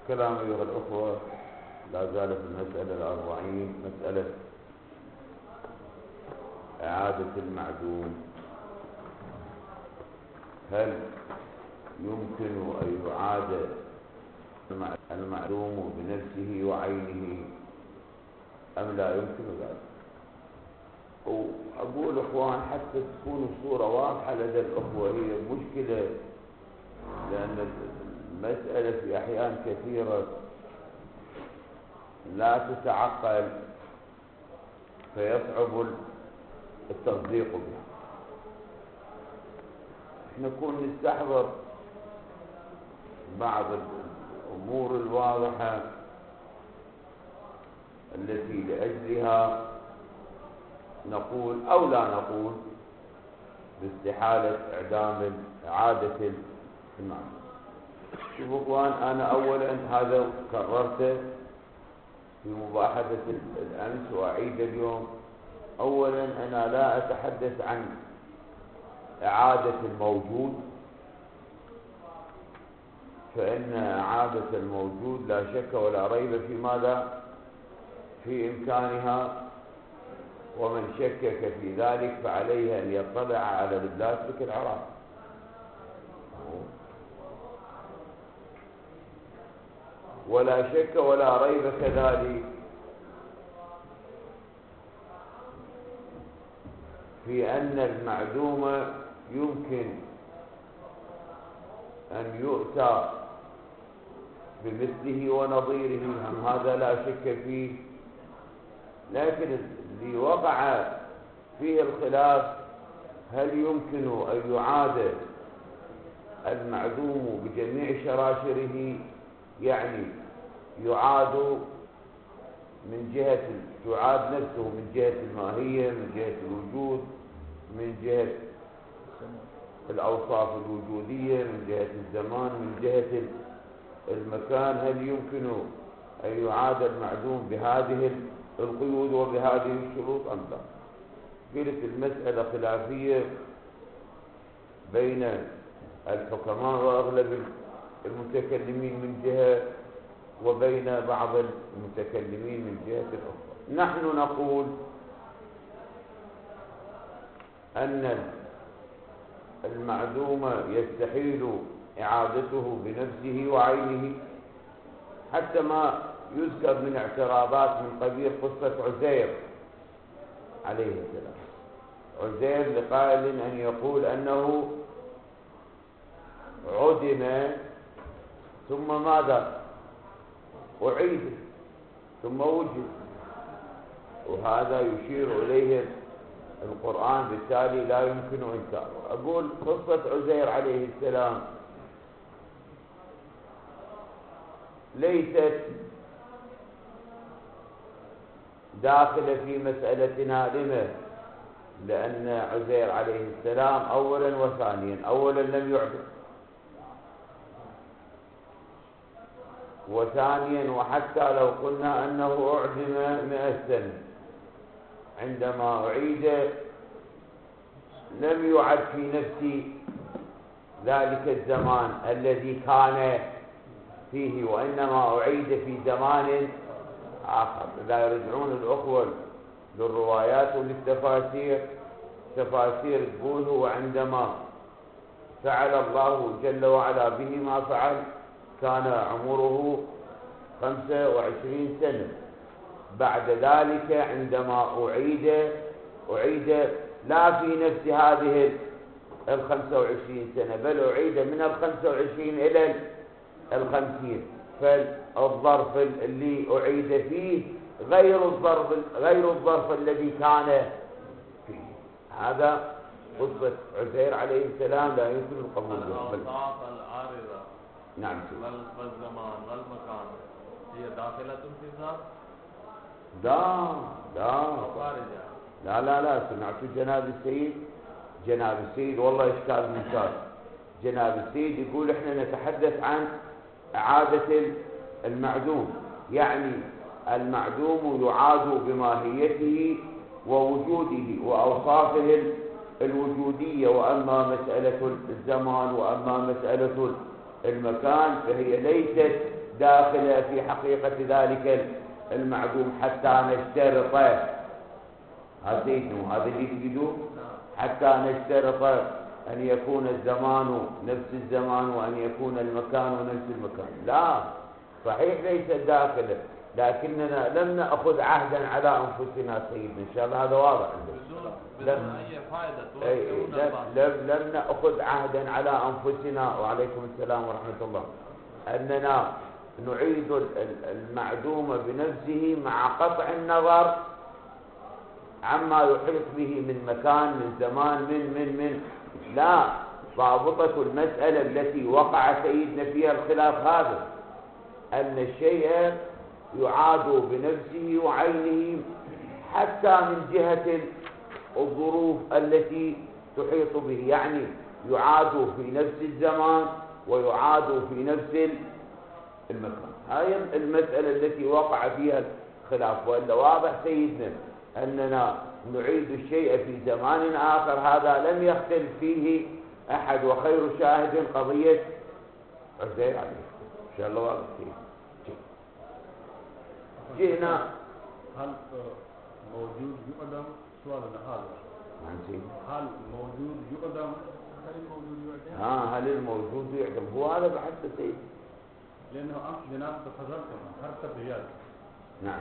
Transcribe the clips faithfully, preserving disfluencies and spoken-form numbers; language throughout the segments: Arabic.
كلام أيها الأخوة، لا زالت المسألة الأربعين مسألة إعادة المعدوم. هل يمكن أن يعاد المعدوم بنفسه وعينه أم لا يمكن ذلك؟ وأقول إخوان حتى تكون الصورة واضحة لدى الأخوة، هي مشكلة لأن المسألة في أحيان كثيرة لا تتعقل فيصعب التصديق بها. نكون نستحضر بعض الأمور الواضحة التي لأجلها نقول أو لا نقول باستحالة إعدام إعادة المعنى. شوفوا اخوان، أنا أولا هذا كررته في مباحثة الأمس وأعيد اليوم. أولا أنا لا أتحدث عن إعادة الموجود، فإن إعادة الموجود لا شك ولا ريب في ماذا في إمكانها، ومن شكك في ذلك فعليه أن يطلع على البلاسفك العراقي. ولا شك ولا ريب كذلك في أن المعدوم يمكن أن يؤتى بمثله ونظيره، هم هذا لا شك فيه. لكن اللي وقع فيه الخلاف هل يمكن أن يعاد المعدوم بجميع شراشره، يعني يعاد من جهة يعاد نفسه من جهة الماهية، من جهة الوجود، من جهة الأوصاف الوجودية، من جهة الزمان، من جهة المكان. هل يمكن أن يعاد المعدوم بهذه القيود وبهذه الشروط أم لا؟ قلت المسألة خلافية بين الحكماء وأغلب المتكلمين من جهة، وبين بعض المتكلمين من جهة أخرى. نحن نقول أن المعدوم يستحيل إعادته بنفسه وعينه، حتى ما يذكر من اعتراضات من قبيل قصة عزير عليه السلام. عزير لقائل أن يقول أنه عدم ثم ماذا أعيد ثم وجد، وهذا يشير إليه القرآن، بالتالي لا يمكن إنكاره. أقول قصة عزير عليه السلام ليست داخلة في مسألتنا. لما؟ لأن عزير عليه السلام أولا وثانيا، أولا لم يعدم، وثانيا وحتى لو قلنا أنه أعدم مئة سنة، عندما أعيد لم يعد في نفس ذلك الزمان الذي كان فيه، وإنما أعيد في زمان آخر. إذا يرجعون الأخوة للروايات وللتفاسير، تفاسير تقول هو عندما فعل الله جل وعلا به ما فعل كان عمره خمسة وعشرين سنة. بعد ذلك عندما أعيد أعيد لا في نفس هذه الخمسة وعشرين سنة، بل أعيد من الخمسة وعشرين إلى الخمسين، فالظرف اللي أعيد فيه غير الظرف غير الظرف الذي كان فيه. هذا قصة عزير عليه السلام لا يمكن القبول به. الأوصاف العارضة نعم والزمان والمكان هي داخلة في الذات؟ لا لا لا لا لا سمعت جناب السيد جناب السيد والله إشكال ممتاز. جناب السيد يقول إحنا نتحدث عن إعادة المعدوم، يعني المعدوم يعاد بماهيته ووجوده وأوصافه الوجودية، وأما مسألة الزمان وأما مسألة المكان فهي ليست داخلة في حقيقة ذلك المعدوم حتى نشترطه. هذا سيدنا هذا اللي تجدوه، حتى نشترط أن يكون الزمان نفس الزمان وأن يكون المكان نفس المكان. لا، صحيح ليس داخله، لكننا لم نأخذ عهدا على أنفسنا سيدنا. إن شاء الله هذا واضح عندنا. بدون أي فائدة. أي لم, لم نأخذ عهدا على أنفسنا، وعليكم السلام ورحمة الله، أننا نعيد المعدوم بنفسه مع قطع النظر عما يحيط به من مكان من زمان من من من لا، ضابطة المسألة التي وقع سيدنا فيها الخلاف هذا، أن الشيء يعاد بنفسه وعينه حتى من جهة الظروف التي تحيط به، يعني يعاد في نفس الزمان ويعاد في نفس المكان. هاي المسألة التي وقع فيها الخلاف. وإلا واضح سيدنا أننا نعيد الشيء في زمان آخر، هذا لم يختلف فيه أحد، وخير شاهد قضية عزيز عليه. إن شاء الله واضح سيدنا. جئنا. هل موجود يقدم؟ سؤالنا هذا. هل موجود يقدم؟ هل الموجود يعدم؟ ها هل الموجود يعدم؟ هو هذا بحث سيد. لأنه أنت جناب تفضلتم حركة الرجال. نعم.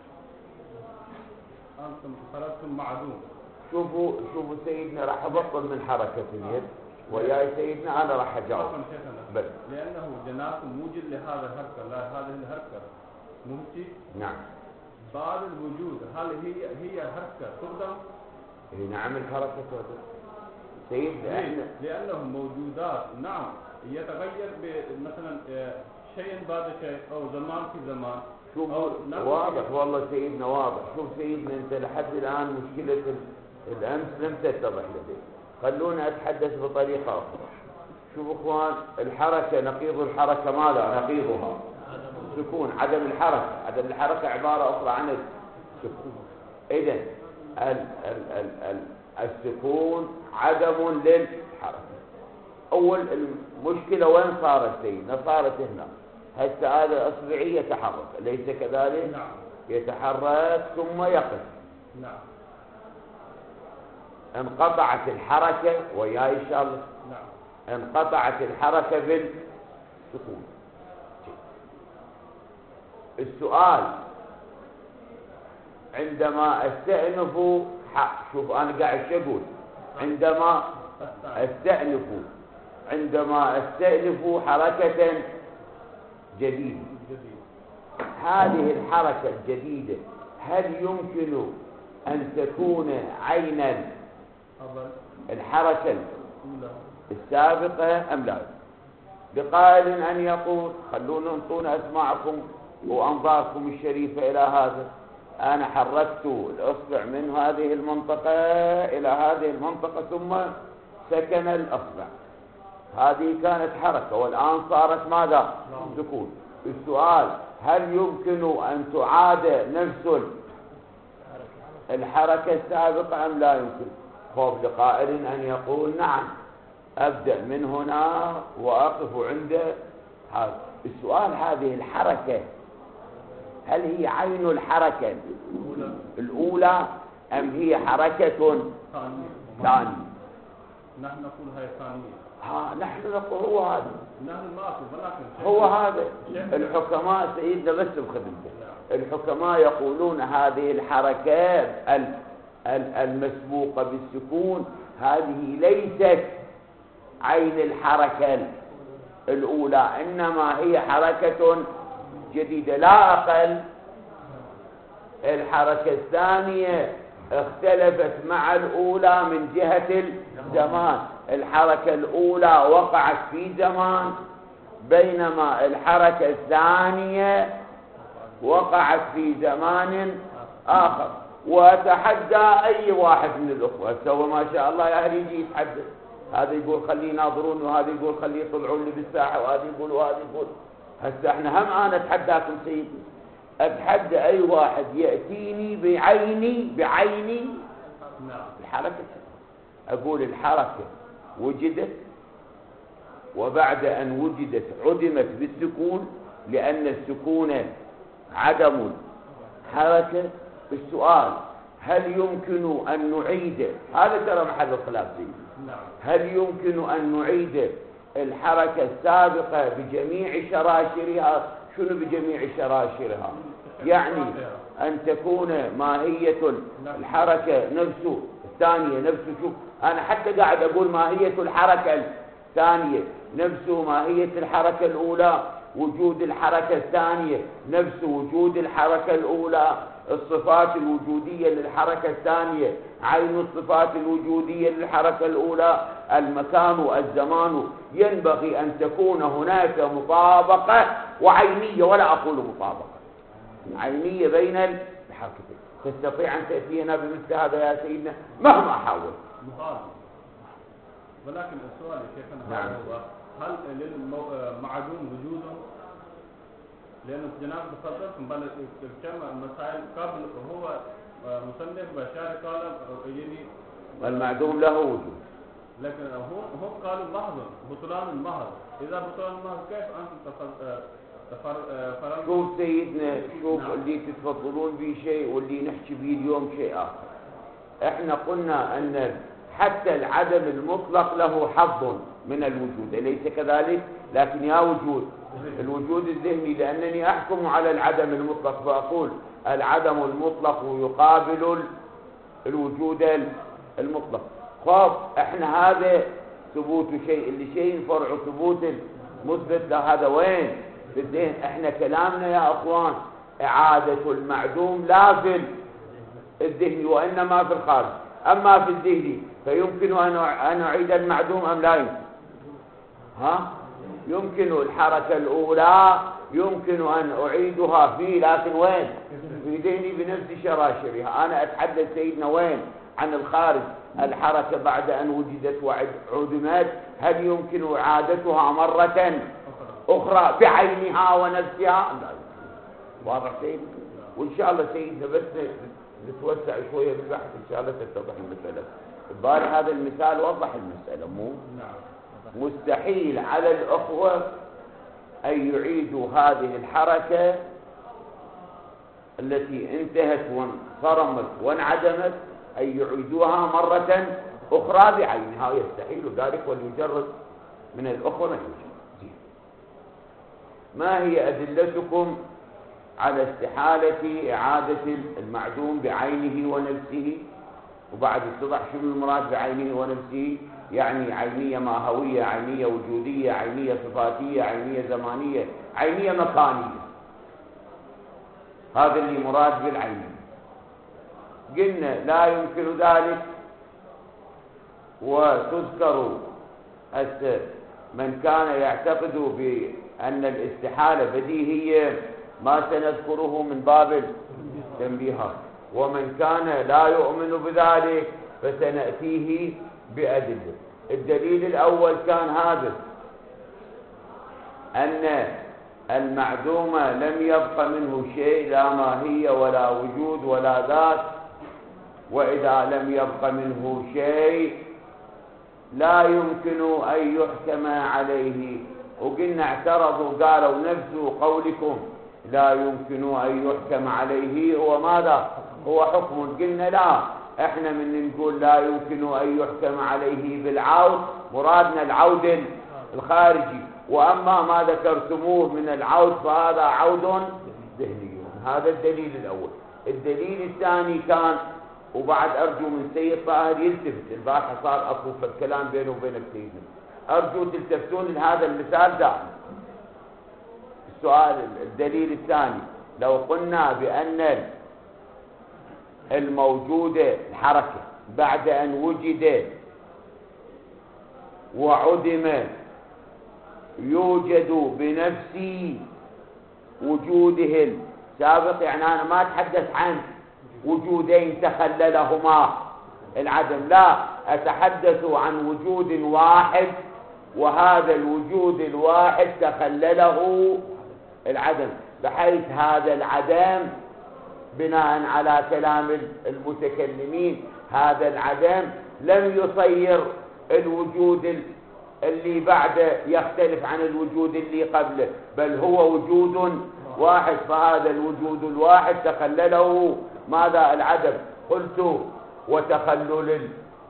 أنتم تفضلتم معدوم. شوفوا شوفوا سيدنا راح أبطل من حركة اليد وياي سيدنا، أنا راح أجاوب. بس لأنه جناب موجد لهذا الحركة، لا هذه الحركة ممكن. نعم. بعد الوجود هل هي هي حركة تقدم؟ إيه نعم الحركة تقدم سيد. احنا لأنهم موجودات. نعم يتغير مثلا شيء بعد شيء أو زمان في زمان. شوف واضح والله سيدنا واضح. شوف سيدنا أنت لحد الآن مشكلة الأمس لم تتضح لدي. خلونا أتحدث بطريقة أخرى. شوف أخوان، الحركة نقيض الحركة ماذا؟ نقيضها سكون، عدم الحركة. عدم الحركة عبارة أخرى عن السكون. إذن ال ال ال ال السكون عدم للحركة. أول المشكلة وين صارت سيدنا؟ صارت هنا. هسه هذا الأصبعي يتحرك، أليس كذلك؟ نعم. يتحرك ثم يقف. نعم. انقطعت الحركة وياي إن شاء الله. نعم. انقطعت الحركة بالسكون. السؤال عندما استأنف حق. شوف أنا قاعد شو أقول. عندما استأنف عندما استأنف حركة جديدة، هذه الحركة الجديدة هل يمكن أن تكون عينا الحركة السابقة أم لا؟ بقائل أن يقول خلونا انطونا أسماعكم وأنظاركم الشريفة إلى هذا. أنا حركت الأصبع من هذه المنطقة إلى هذه المنطقة ثم سكن الأصبع. هذه كانت حركة والآن صارت ماذا؟ سكون. السؤال هل يمكن أن تعاد نفس الحركة السابقة أم لا يمكن؟ خوف لقائل أن يقول نعم، أبدأ من هنا وأقف عند هذا. السؤال هذه الحركة هل هي عين الحركة الأولى أم هي حركة ثانية؟ نحن نقول هي ثانية. ها نحن نقول هو هذا. نحن ما أقول ولكن هو هذا. الحكماء سيدنا بس بخدمته. الحكماء يقولون هذه الحركات المسبوقة بالسكون هذه ليست عين الحركة الأولى، إنما هي حركة جديدة لا أقل. الحركة الثانية اختلفت مع الأولى من جهة الزمان. الحركة الأولى وقعت في زمان، بينما الحركة الثانية وقعت في زمان آخر. وأتحدى أي واحد من الأخوة سوى ما شاء الله يا أهل يجي يتحدث، هذا يقول خليه يناظرون وهذا يقول خليه يطلعون لي بالساحة وهذا يقول وهذا يقول. هسه احنا هم أنا أتحداكم سيدي، أتحدى أي واحد يأتيني بعيني بعيني الحركة. أقول الحركة وجدت وبعد أن وجدت عدمت بالسكون لأن السكون عدم حركة. السؤال هل يمكن أن نعيد، هذا ترى محل الخلاف فيه، هل يمكن أن نعيد الحركة السابقة بجميع شراشرها؟ شنو بجميع شراشرها؟ يعني أن تكون ماهية الحركة نفسه الثانية نفسه. شوف أنا حتى قاعد أقول ماهية الحركة الثانية نفسه ماهية الحركة الأولى، وجود الحركة الثانية نفس وجود الحركة الأولى، الصفات الوجودية للحركة الثانية عين الصفات الوجودية للحركة الأولى، المكان والزمان ينبغي أن تكون هناك مطابقة وعينية، ولا أقول مطابقة عينية بين الحركتين. تستطيع أن تأتينا بمثل هذا يا سيدنا مهما حاول؟ ولكن السؤال يا شيخنا نعم. هو هل للمعدوم وجود؟ لأن الجناب تفضلتم بل كما المسائل قبل هو مصنف بشار قال يعني المعدوم له وجود، لكن هم هم قالوا محض بطلان المهر. إذا بطلان المهر كيف أنتم تفر شوف سيدنا شوف نعم. اللي تتفضلون به شيء واللي نحكي به اليوم شيء آخر. احنا قلنا أن حتى العدم المطلق له حظ من الوجود، أليس كذلك؟ لكن يا وجود الوجود الذهني، لأنني أحكم على العدم المطلق فأقول العدم المطلق يقابل الوجود المطلق. خاف احنا هذا ثبوت شيء لشيء فرع ثبوت مثبت له، هذا وين في الذهن؟ احنا كلامنا يا اخوان اعادة المعدوم لا في الذهن وانما في الخارج. اما في الذهن فيمكن ان اعيد المعدوم ام لا يمكن؟ ها يمكن الحركة الاولى يمكن ان اعيدها فيه، لكن وين؟ في ذهني بنفس شراشرها. انا اتحدث سيدنا وين؟ عن الخارج. الحركة بعد ان وجدت وعدمت هل يمكن اعادتها مرة اخرى بعينها ونفسها؟ واضح سيدنا؟ وان شاء الله سيدنا بس نتوسع شوية بالبحث ان شاء الله تتضح المسألة. بال هذا المثال وضح المسألة. مو مستحيل على الأخوة أن يعيدوا هذه الحركة التي انتهت وانصرمت وانعدمت أن يعيدوها مرة أخرى بعينها، يستحيل ذلك وليجرد من الأخوة ما يوجد. ما هي أدلتكم على استحالة إعادة المعدوم بعينه ونفسه؟ وبعد اتضح شنو المراد بعينه ونفسه، يعني عينية ماهوية، عينية وجودية، عينية صفاتية، عينية زمانية، عينية مكانية. هذا اللي مراد بالعينية. قلنا لا يمكن ذلك، وتذكر من كان يعتقد بأن الاستحالة بديهية ما سنذكره من باب التنبيهات، ومن كان لا يؤمن بذلك فسنأتيه بأدلة. الدليل الأول كان هذا، أن المعدوم لم يبق منه شيء، لا ماهية ولا وجود ولا ذات، وإذا لم يبق منه شيء لا يمكن أن يحكم عليه. وقلنا اعترضوا قالوا نفس قولكم لا يمكن أن يحكم عليه هو ماذا؟ هو حكم. قلنا لا، احنا من نقول لا يمكن أن يحكم عليه بالعود مرادنا العود الخارجي، وأما ما ذكرتموه من العود فهذا عود ذهني. هذا الدليل الأول. الدليل الثاني كان، وبعد أرجو من سيد طاهر يلتفت، البارحة صار أكو في الكلام بينه وبين سيدنا، أرجو تلتفتون لهذا المثال دائما. السؤال الدليل الثاني، لو قلنا بأن الموجودة الحركة بعد أن وجد وعدم يوجد بنفس وجوده السابق، يعني أنا ما أتحدث عن وجودين تخللهما العدم، لا، أتحدث عن وجود واحد وهذا الوجود الواحد تخلله العدم، بحيث هذا العدم بناء على كلام المتكلمين هذا العدم لم يصير الوجود اللي بعده يختلف عن الوجود اللي قبله، بل هو وجود واحد. فهذا الوجود الواحد تخلله ماذا؟ العدم. قلت وتخلل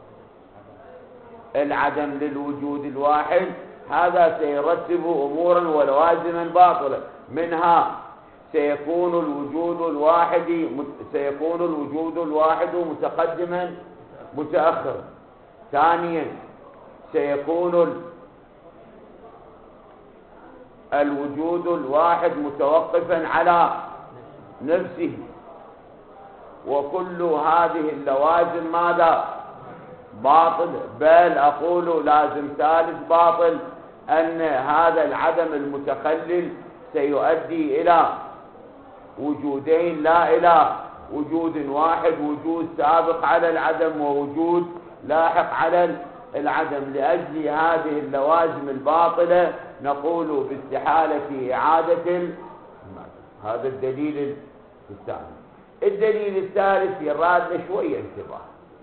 العدم للوجود الواحد هذا سيرتب أمورا ولوازما باطلة. منها سيكون الوجود الواحد سيكون الوجود الواحد متقدما متأخرا. ثانيا سيكون الوجود الواحد متوقفا على نفسه. وكل هذه اللوازم ماذا؟ باطل. بل أقول لازم ثالث باطل، أن هذا العدم المتخلل سيؤدي إلى وجودين لا إلى وجود واحد، وجود سابق على العدم ووجود لاحق على العدم. لأجل هذه اللوازم الباطلة نقول باستحالة إعادة المعنى. هذا الدليل الثاني. الدليل الثالث يراد شوية انتباه.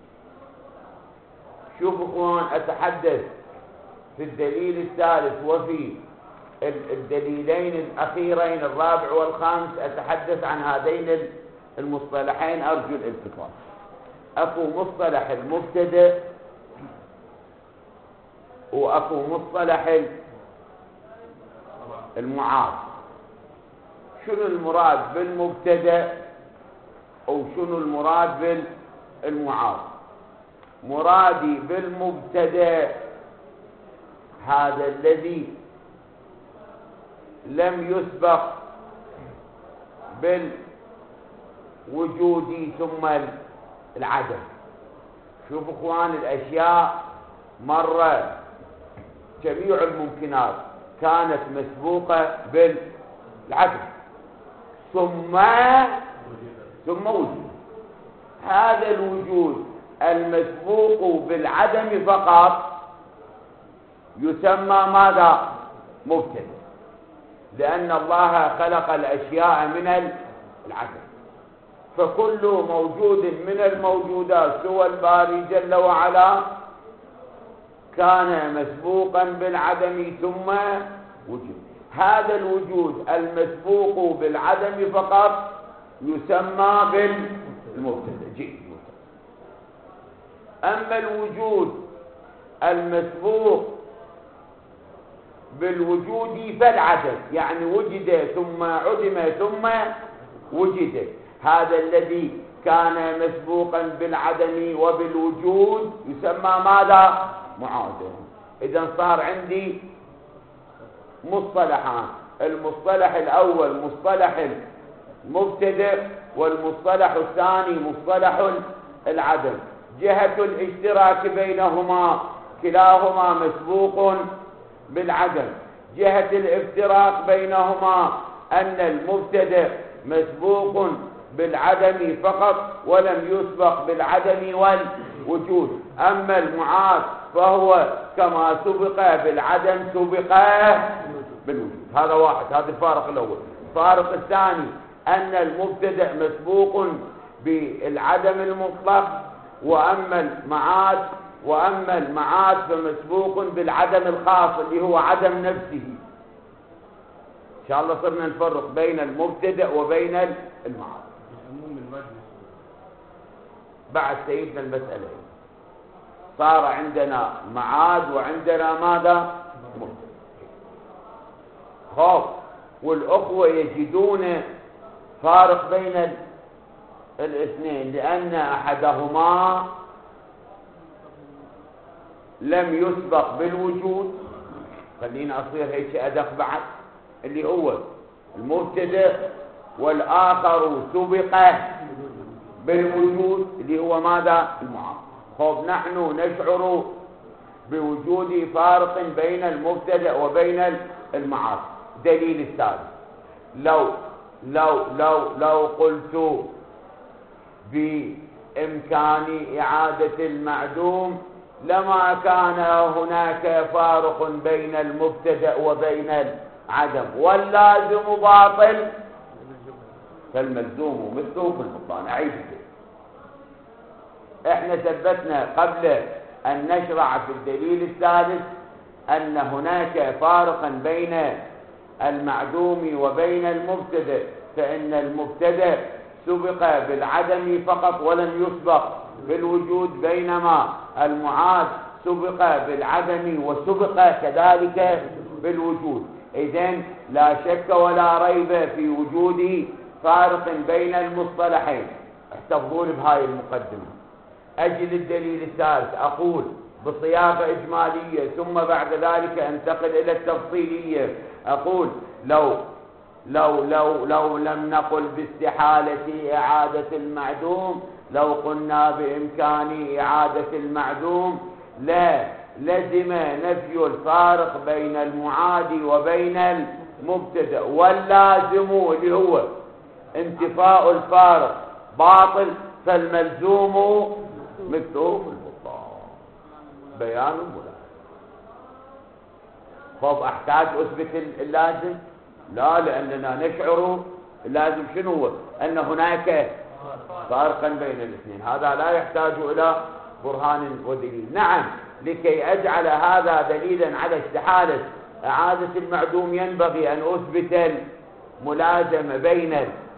شوفوا اخوان، أتحدث في الدليل الثالث وفي الدليلين الأخيرين الرابع والخامس أتحدث عن هذين المصطلحين. أرجو الالتفات. أكو مصطلح المبتدأ وأكو مصطلح المعاد. شنو المراد بالمبتدأ أو شنو المراد بالمعاد؟ مرادي بالمبتدأ هذا الذي لم يسبق بالوجود ثم العدم. شوفوا اخوان، الاشياء مرة جميع الممكنات كانت مسبوقة بالعدم ثم ثم وجود. هذا الوجود المسبوق بالعدم فقط يسمى ماذا؟ مبتدأ، لأن الله خلق الأشياء من العدم. فكل موجود من الموجودات سوى الباري جل وعلا كان مسبوقا بالعدم ثم وجود. هذا الوجود المسبوق بالعدم فقط يسمى بالمبتدأ. جيد. أما الوجود المسبوق بالوجود فالعدم، يعني وجد ثم عدم ثم وجد، هذا الذي كان مسبوقا بالعدم وبالوجود يسمى ماذا؟ معادا. إذن صار عندي مصطلحان. المصطلح الأول مصطلح المبتدأ، والمصطلح الثاني مصطلح العدم. جهة الاشتراك بينهما كلاهما مسبوق بالعدم. جهة الافتراق بينهما أن المبتدأ مسبوق بالعدم فقط ولم يسبق بالعدم والوجود. أما المعاد فهو كما سبق بالعدم سبق بالوجود. هذا واحد، هذا الفارق الأول. الفارق الثاني أن المبتدأ مسبوق بالعدم المطلق، وأما المعاد وأما المعاد فمسبوق بالعدم الخاص اللي هو عدم نفسه. إن شاء الله صرنا نفرق بين المبتدأ وبين المعاد. بعد سيدنا المسألة صار عندنا معاد وعندنا ماذا؟ مبتدأ. خوف والأخوة يجدون فارق بين الاثنين، لأن أحدهما لم يسبق بالوجود. خلينا أصير هيك أدق بعد، اللي هو المبتدأ، والآخر سبق بالوجود اللي هو ماذا؟ المعاد. خب نحن نشعر بوجود فارق بين المبتدأ وبين المعاد. دليل الثالث، لو لو لو لو قلت بإمكان إعادة المعدوم لما كان هناك فارق بين المبتدأ وبين العدم، واللازم باطل فالملزوم مثله في البطلان. أعيد احنا ثبتنا قبل أن نشرع في الدليل الثالث أن هناك فارقا بين المعدوم وبين المبتدأ، فإن المبتدأ سبق بالعدم فقط ولم يسبق بالوجود، بينما المعاد سبق بالعدم وسبق كذلك بالوجود. إذن لا شك ولا ريب في وجود فارق بين المصطلحين. احتفظون بهاي المقدمة. أجل الدليل الثالث أقول بصياغة إجمالية ثم بعد ذلك أنتقل إلى التفصيلية. أقول لو لو لو لو لم نقل باستحالة إعادة المعدوم، لو قلنا بإمكان إعادة المعدوم، لا لزم نفي الفارق بين المعاد وبين المبتدأ، واللازم اللي هو انتفاء الفارق باطل، فالملزوم مكتوب البطال بيان الملازم. خب أحتاج أثبت اللازم؟ لا، لأننا نشعر اللازم شنو هو؟ أن هناك فارقا بين الاثنين، هذا لا يحتاج إلى برهان ودليل. نعم، لكي أجعل هذا دليلا على استحالة إعادة المعدوم ينبغي أن أثبت الملازمة بين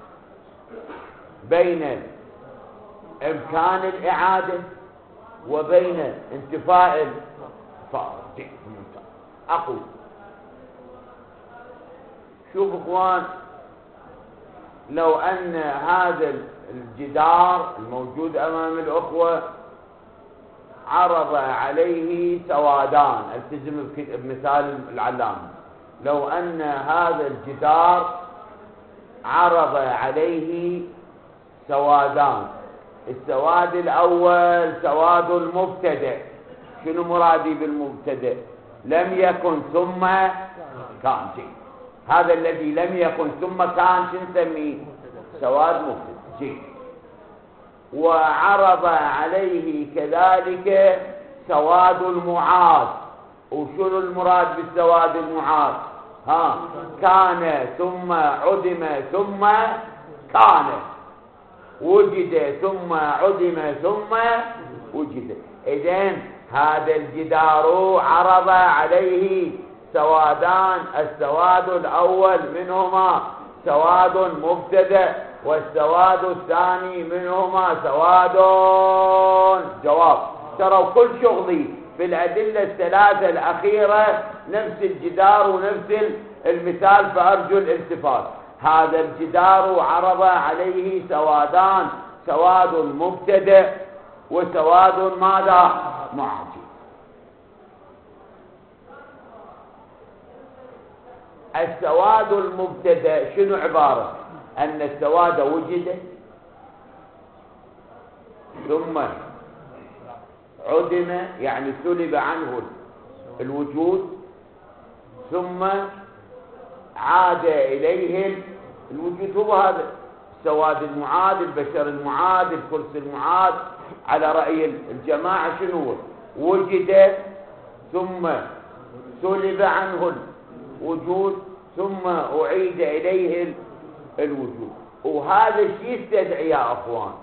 بين إمكان الإعادة وبين انتفاء الفارق. أقول شوف اخوان، لو ان هذا الجدار الموجود امام الاخوة عرض عليه سوادان، التزم بمثال العلامة، لو ان هذا الجدار عرض عليه سوادان، السواد الاول سواد المبتدأ. شنو مرادي بالمبتدأ؟ لم يكن ثم كان شيء، هذا الذي لم يكن ثم كان نسميه سواد مبتدأ شيء. وعرض عليه كذلك سواد المعاد. وشنو المراد بالسواد المعاد؟ ها، كان ثم عدم ثم كان، وجد ثم عدم ثم وجد. إذن هذا الجدار عرض عليه سوادان، السواد الأول منهما سواد مبتدأ، والسواد الثاني منهما سواد جواب. تروا كل شغلي في الأدلة الثلاثة الأخيرة نفس الجدار ونفس المثال، فأرجو الالتفات. هذا الجدار عرض عليه سوادان، سواد مبتدأ وسواد ماذا؟ معاد. السواد المبتدأ شنو عبارة؟ أن السواد وجد ثم عدم، يعني سلب عنه الوجود، ثم عاد إليه الوجود. هو هذا السواد المعاد، البشر المعاد، الكرسي المعاد، على رأي الجماعة شنو هو؟ وجد ثم سلب عنه الوجود ثم أعيد إليه الوجود. وهذا الشيء يستدعي يا أخوان،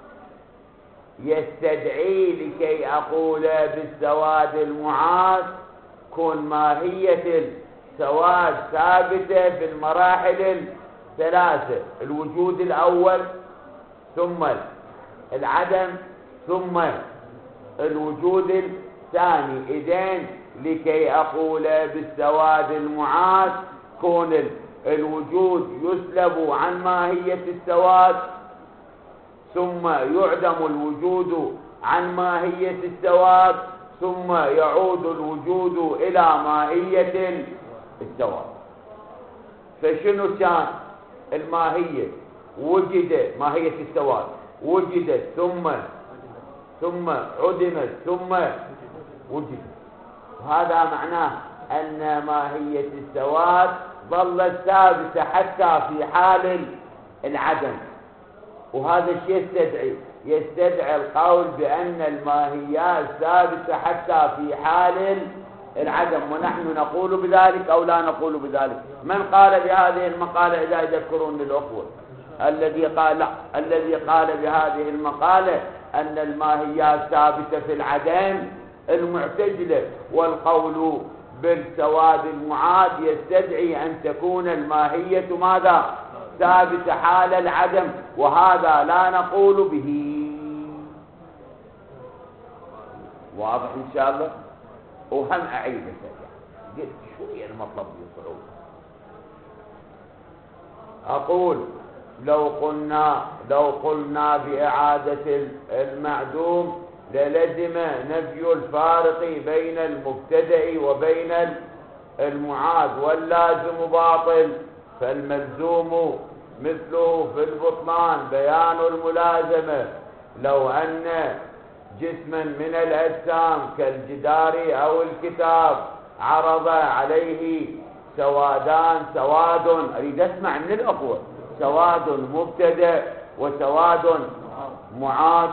يستدعي لكي أقول بالسواد المعاد كون ماهية السواد ثابتة في المراحل الثلاثة، الوجود الأول ثم العدم ثم الوجود الثاني. إذن لكي أقول بالسواد المعاد كون الوجود يسلب عن ماهية السواد، ثم يعدم الوجود عن ماهية السواد، ثم يعود الوجود إلى ماهية السواد. فشنو كان الماهية؟ وجد ماهية السواد، وجدت ثم ثم عدمت ثم وجدت. وهذا معناه أن ماهية السواد ظلت ثابتة حتى في حال العدم. وهذا الشيء يستدعي يستدعي القول بأن الماهيات ثابتة حتى في حال العدم، ونحن نقول بذلك أو لا نقول بذلك؟ من قال بهذه المقالة إذا يذكرون للأخوة؟ الذي قال لا، الذي قال بهذه المقالة أن الماهيات ثابتة في العدم المعتزلة، والقول بالسواد المعاد يستدعي أن تكون الماهية ماذا؟ ثابتة حال العدم، وهذا لا نقول به. واضح إن شاء الله؟ وهم أعيد قلت شوية المطلب يصعب. أقول لو قلنا لو قلنا بإعادة المعدوم للزم نفي الفارق بين المبتدأ وبين المعاد، واللازم باطل، فالملزوم مثله في البطلان بيان الملازمة. لو أن جسما من الأجسام كالجدار أو الكتاب عرض عليه سوادان، سواد أريد أسمع من الأخوة، سواد مبتدأ وسواد معاد.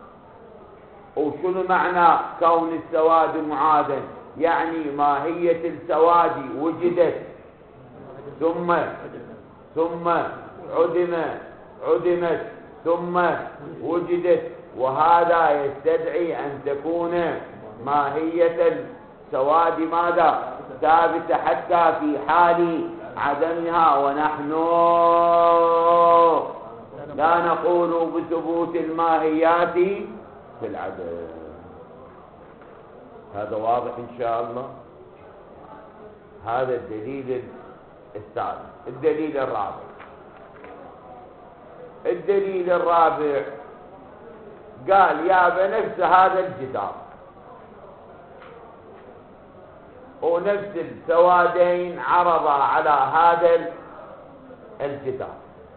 وشنو معنى كون السواد معادا؟ يعني ماهية السواد وجدت ثم ثم عدم عدمت ثم وجدت، وهذا يستدعي أن تكون ماهية السواد ماذا؟ ثابتة حتى في حال عدمها، ونحن لا نقول بثبوت الماهيات في العدم. هذا واضح إن شاء الله. هذا الدليل الثالث. الدليل الرابع الدليل الرابع قال يا بنفس هذا الجدار ونفس السوادين عرض على هذا الجدار.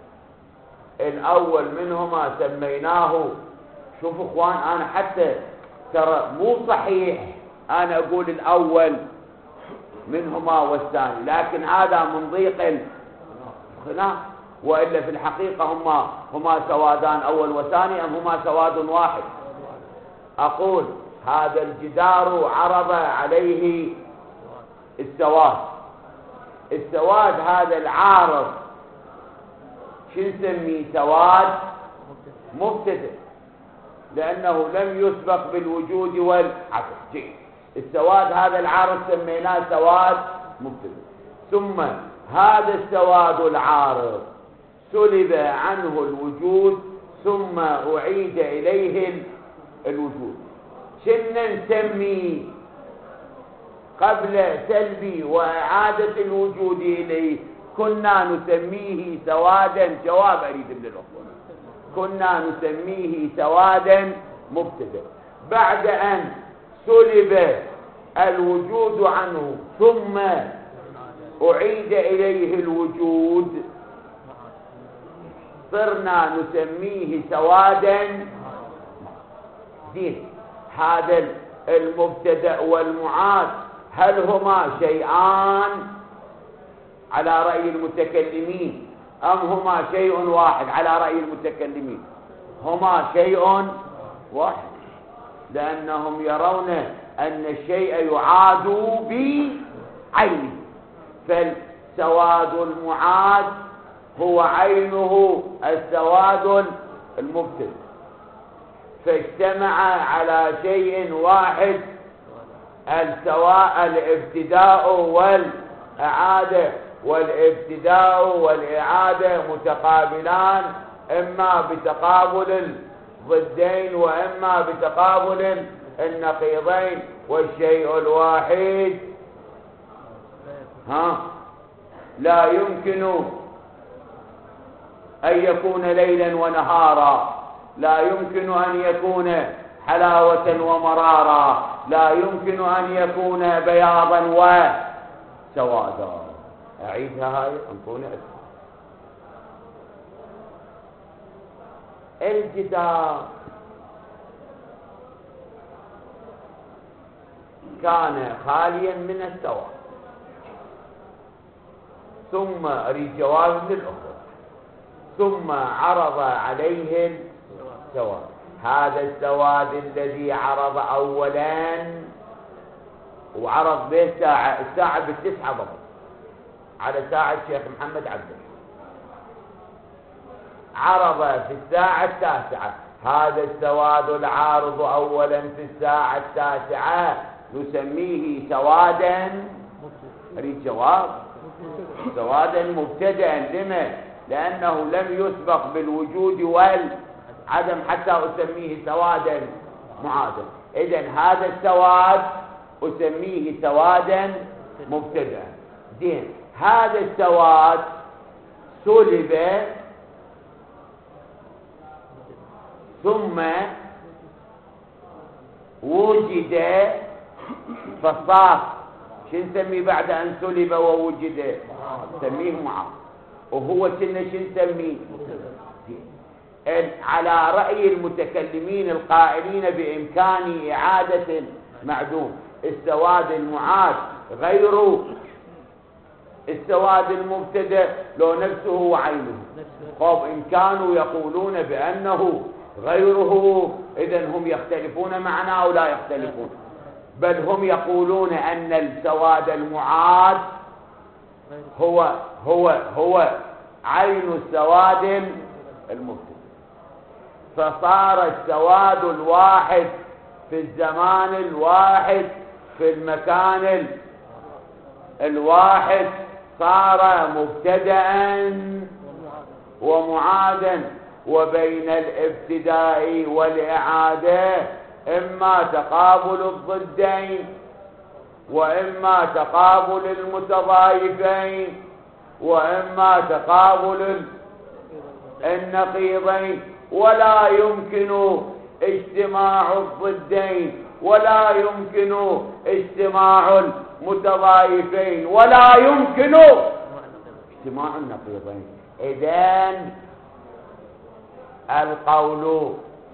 الأول منهما سميناه، شوفوا اخوان انا حتى ترى مو صحيح انا اقول الاول منهما والثاني، لكن هذا من ضيق الخلاف، والا في الحقيقه هما هما سوادان اول وثاني ام هما سواد واحد؟ اقول هذا الجدار عرض عليه السواد. السواد هذا العارض شو نسميه؟ سواد مبتدئ، لأنه لم يسبق بالوجود والعدم. السواد هذا العارض سميناه سواد مبتدئ. ثم هذا السواد العارض سلب عنه الوجود ثم أعيد إليه الوجود. شنا نسميه قبل سلب وإعادة الوجود إليه؟ كنا نسميه سوادا. جواب أريد من الأخوة. كنا نسميه سوادا مبتدأ. بعد أن سلب الوجود عنه ثم أعيد إليه الوجود صرنا نسميه سوادا. زين، هذا المبتدأ والمعاد هل هما شيئان على رأي المتكلمين أم هما شيء واحد على رأي المتكلمين؟ هما شيء واحد، لأنهم يرون أن الشيء يعاد بعينه، فالسواد المعاد هو عينه السواد المبتدأ، فاجتمع على شيء واحد السواء الابتداء والإعادة، والابتداء والإعادة متقابلان إما بتقابل الضدين وإما بتقابل النقيضين، والشيء الواحد ها لا يمكن أن يكون ليلا ونهارا، لا يمكن أن يكون حلاوة ومرارا، لا يمكن أن يكون بياضا وسوادا. أعيدها هاي أنطوني أسمع. الجدار كان خاليا من السواد، ثم أريد جواب للأخرى، ثم عرض عليه السواد. هذا السواد الذي عرض أولا وعرض به ساعة، الساعة بالتسعة ضبط على ساعة شيخ محمد عبده، عرض في الساعة التاسعة. هذا السواد العارض أولا في الساعة التاسعة نسميه سوادا أريد جواب. سوادا مبتدأ لما؟ لأنه لم يسبق بالوجود والعدم حتى أسميه سوادا معادا. إذن هذا السواد أسميه سوادا مبتدأ. زين، هذا السواد سلب ثم وجد فصار، شو نسميه بعد أن سلب ووجد؟ نسميه معاض. وهو كنا شو نسميه؟ على رأي المتكلمين القائلين بإمكان إعادة المعدوم، السواد المعاد غير السواد المبتدأ لو نفسه وعينه. طب إن كانوا يقولون بأنه غيره إذن هم يختلفون معنا أو لا يختلفون؟ بل هم يقولون أن السواد المعاد هو هو هو عين السواد المبتدأ. فصار السواد الواحد في الزمان الواحد في المكان الواحد صار مبتدأ ومعادا. وبين الابتداء والإعادة إما تقابل الضدين وإما تقابل المتضايفين وإما تقابل النقيضين، ولا يمكن اجتماع الضدين ولا يمكن اجتماع المتضايفين ولا يمكن اجتماع النقيضين. إذن القول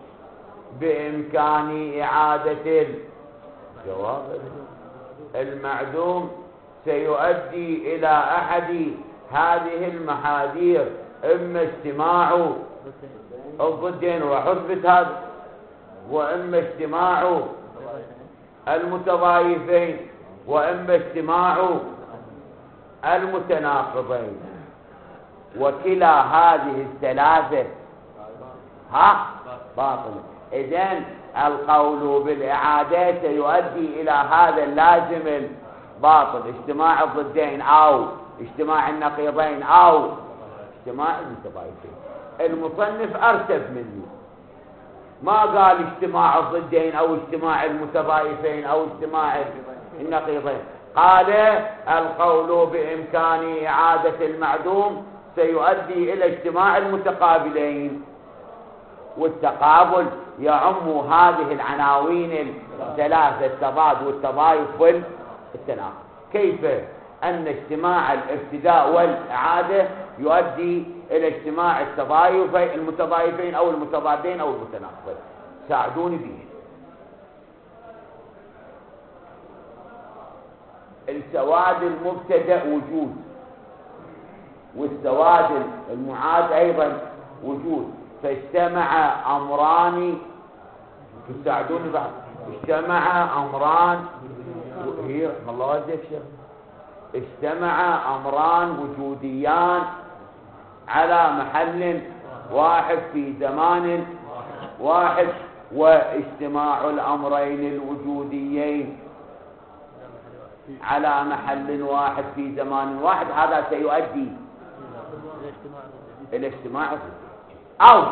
بإمكان إعادة الجواب المعدوم سيؤدي إلى أحد هذه المحاذير، إما اجتماع الضدين وحسبة هذا، وإما اجتماع المتضايفين، وإما اجتماع المتناقضين. وكلا هذه الثلاثة ها باطل. إذن القول بالإعادة سيؤدي إلى هذا اللازم الباطل، اجتماع الضدين أو اجتماع النقيضين أو اجتماع المتضايفين. المصنف أرتب مني، ما قال اجتماع الضدين أو اجتماع المتضايفين أو اجتماع النقيضين، قال القول بإمكان إعادة المعدوم سيؤدي إلى اجتماع المتقابلين. والتقابل يعم هذه العناوين الثلاثة، التضاد والتضايف والتناقض. كيف أن اجتماع الابتداء والإعادة يؤدي إلى اجتماع التضايف المتضايفين أو المتضادين أو المتناقضين؟ ساعدوني به. السواد المبتدأ وجود، والسواد المعاد أيضا وجود، فاجتمع أمران. تساعدوني بعد. اجتمع أمران هي الله يجزيك شيخ. اجتمع أمران وجوديان على محل واحد في زمان واحد، واجتماع الأمرين الوجوديين على محل واحد في زمان واحد هذا سيؤدي إلى اجتماع. أو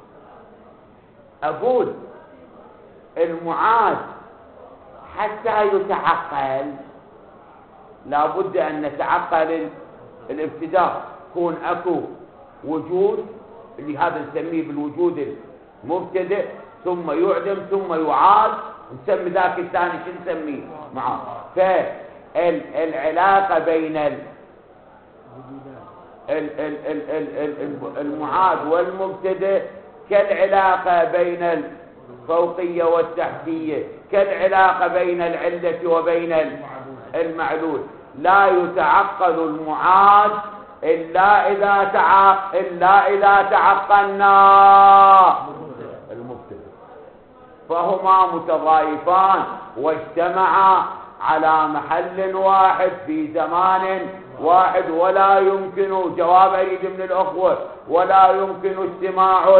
أقول المعاد حتى يتعقل لابد أن نتعقل الابتداء، كون أكو وجود اللي هذا نسميه بالوجود المبتدئ، ثم يعدم ثم يعاد، نسمي ذاك الثاني شو نسميه؟ معاد. فالعلاقة بين ال المعاد والمبتدئ كالعلاقة بين الفوقية والتحتية، كالعلاقة بين العلة وبين المعلول. لا يتعقل المعاد إلا إذا تعق إلا إذا تعقلنا المبتدئ، فهما متضايفان واجتمعا على محل واحد في زمان واحد، ولا يمكن جواب أريد من الأخوة ولا يمكن اجتماع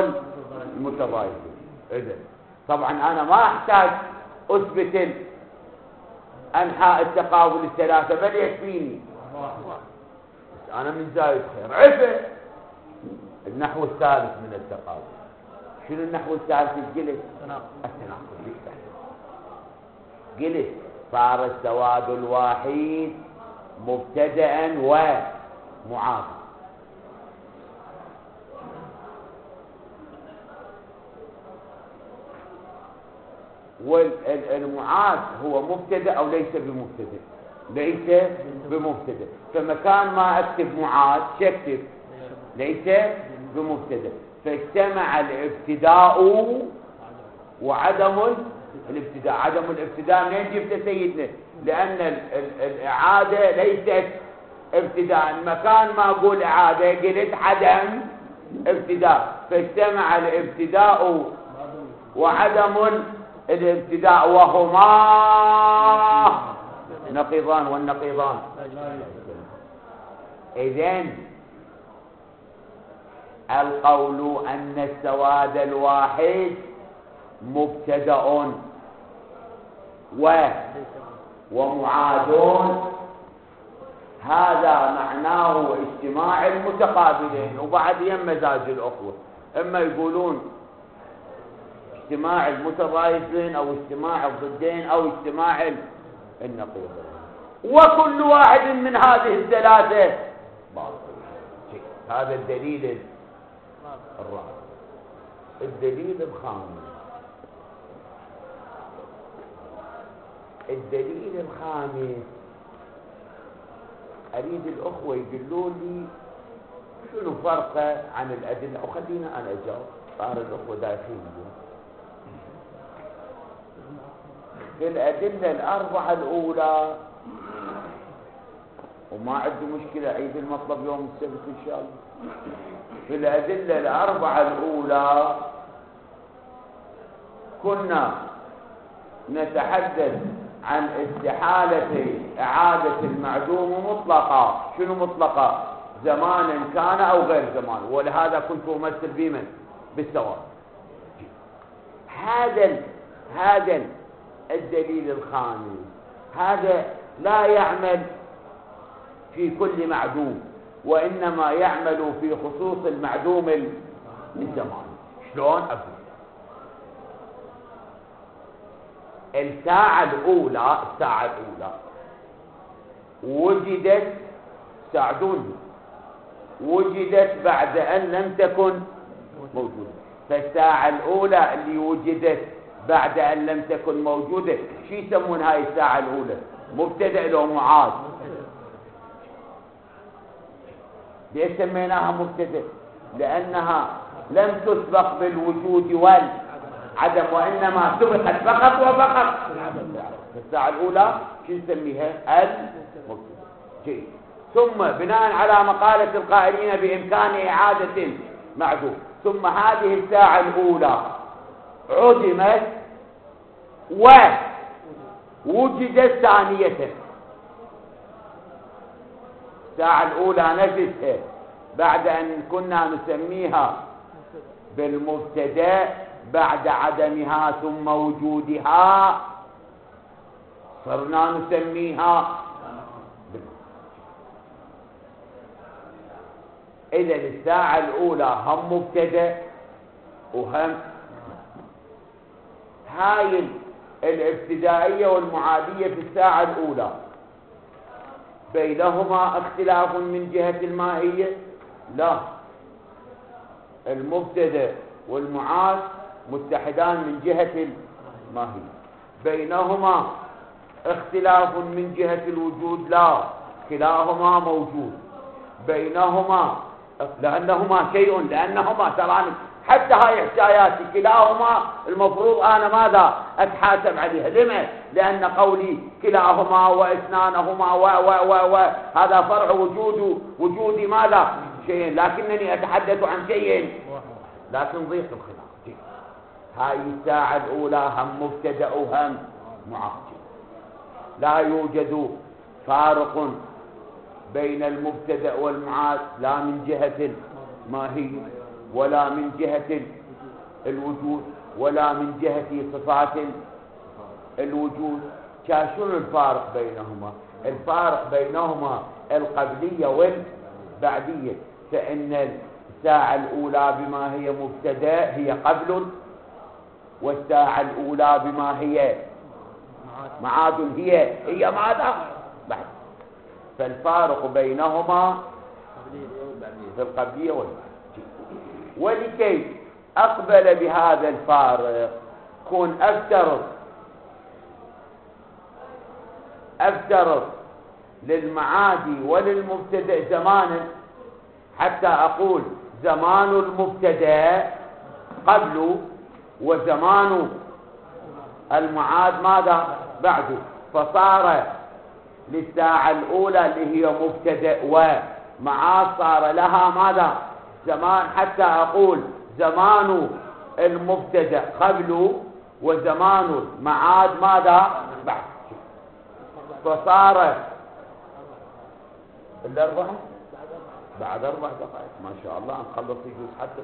المتضايفين. إذن طبعا أنا ما أحتاج أثبت أنحاء التقابل الثلاثة بل يكفيني بس أنا من زايد خير عفة. النحو الثالث من التقابل شنو النحو الثالث؟ الجلس التناقض. جلس صار السواد الواحد مبتدأ ومعاد. والمعاد هو مبتدأ أو ليس بمبتدأ؟ ليس بمبتدأ. فمكان ما أكتب معاد شكتب ليس بمبتدأ. فاجتمع الابتداء وعدم الابتداء. عدم الابتداء منين جبت سيدنا؟ لأن الإعادة ليست ابتداء. مكان ما أقول إعادة قلت عدم ابتداء. فاجتمع الابتداء وعدم الابتداء وهما نقيضان. والنقيضان إذن القول أن السواد الواحد مبتدأ و ومعاد هذا معناه اجتماع المتقابلين. وبعد يم مزاج الأخوة إما يقولون اجتماع المتضايفين أو اجتماع الضدين أو اجتماع النقيضين. وكل واحد من هذه الثلاثة باطل. هذا الدليل الرابع. الدليل الخامس الدليل الخامس أريد الأخوة يقولوا لي شنو فرقه عن الأدلة. وخلينا أنا أجاوب صار الأخوة داخلين. في الأدلة الأربعة الأولى وما عندي مشكلة عيد المطلب يوم السبت إن شاء الله. في الأدلة الأربعة الأولى كنا نتحدث عن استحالة إعادة المعدوم مطلقة. شنو مطلقة؟ زمانا كان أو غير زمان. ولهذا كنت أمثل بمن؟ بالسواء. هذا هذا الدليل الخامس هذا لا يعمل في كل معدوم وإنما يعمل في خصوص المعدوم الزمان. شلون أقول؟ الساعة الأولى الساعة الأولى وجدت ساعدوني وجدت بعد أن لم تكن موجودة. فالساعة الأولى اللي وجدت بعد أن لم تكن موجودة شو يسمون هاي الساعة الأولى؟ مبتدأ لو معاد. ليش سميناها مبتدأ؟ لأنها لم تسبق بالوجود والعدم وإنما سبقت فقط وفقط الساعة الأولى شو نسميها؟ المبتدأ. ثم بناء على مقالة القائلين بإمكان إعادة معدوم ثم هذه الساعة الأولى عدمت ووجدت ثانية. الساعة الأولى نفسها بعد أن كنا نسميها بالمبتدأ بعد عدمها ثم وجودها صرنا نسميها. إذا الساعة الأولى هم مبتدأ وهم هاي الابتدائية والمعادية في الساعة الأولى بينهما اختلاف من جهة الماهية؟ لا. المبتدأ والمعاد متحدان من جهة الماهية. بينهما اختلاف من جهة الوجود؟ لا، كلاهما موجود. بينهما لأنهما شيء لأنهما ترى حتى هاي حكاياتي كلاهما المفروض أنا ماذا أتحاسب عليها؟ لما؟ لأن قولي كلاهما وإثنانهما و و و و هذا فرع وجود وجودي ماذا؟ شيء، لكنني أتحدث عن شيء لكن ضيق الخلاف. هاي الساعة الأولى هم مبتدأ وهم معاد. لا يوجد فارق بين المبتدأ والمعاد لا من جهة الماهية ولا من جهة الوجود ولا من جهة صفات الوجود. شنو الفارق بينهما؟ الفارق بينهما القبلية والبعدية، فإن الساعة الأولى بما هي مبتدأ هي قبل، والساعة الأولى بما هي معاد هي هي ماذا؟ بعد. فالفارق بينهما في القبلية والبعدية. ولكي أقبل بهذا الفارق كون أفترض أفترض للمعادي وللمبتدأ زمانا، حتى أقول زمان المبتدأ قبل وزمان المعاد ماذا؟ بعده، فصار للساعة الأولى اللي هي مبتدأ ومعاد صار لها ماذا؟ زمان، حتى أقول زمان المبتدأ قبل وزمان المعاد ماذا؟ بعد. فصار الأربعة بعد أربع دقائق ما شاء الله نخلص يجوز حتى.